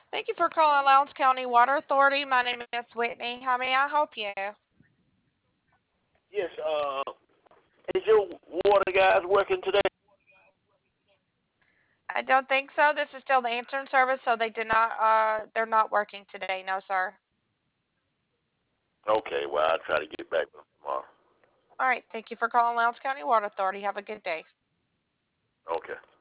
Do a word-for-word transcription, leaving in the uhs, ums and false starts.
Thank you for calling Lowndes County Water Authority. My name is Whitney. How may I help you? Yes, uh, is your water guys working today? I don't think so. This is still the answering service, so they did not. Uh, they're not working today. No, sir. Okay, well, I'll try to get back with them tomorrow. All right. Thank you for calling Lowndes County Water Authority. Have a good day. Okay.